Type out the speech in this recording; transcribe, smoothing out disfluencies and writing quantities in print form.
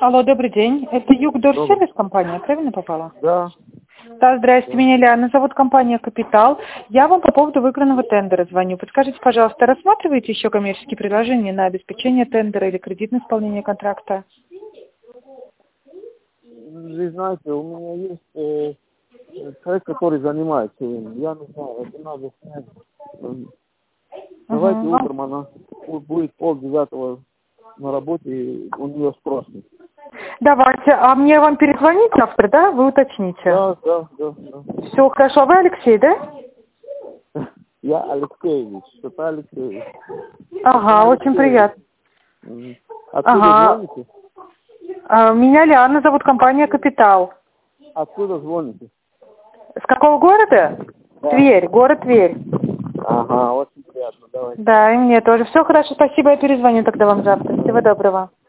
Алло, добрый день. Это Югдор Добрый. сервис компания, правильно попала? Да. Да, здрасте, меня Лиана зовут, компания «Капитал». Я вам по поводу выигранного тендера звоню. Подскажите, пожалуйста, рассматриваете еще коммерческие предложения на обеспечение тендера или кредитное исполнение контракта? Вы знаете, у меня есть человек, который занимается им. Я не знаю, это надо снять. Давайте Мгм. утром она будет 8:30 на работе, и у нее спросим. Давайте, а мне вам перезвонить завтра, да? Вы уточните. Да. Все хорошо. А вы Алексей, да? Я Алексеевич, что-то Алексеевич. Ага, очень приятно. Откуда звоните? Меня Лиана зовут, компания «Капитал». Откуда звоните? С какого города? Да. Тверь, город Тверь. Ага, очень приятно, давайте. Да, и мне тоже. Все хорошо, спасибо, я перезвоню тогда вам завтра. Всего доброго.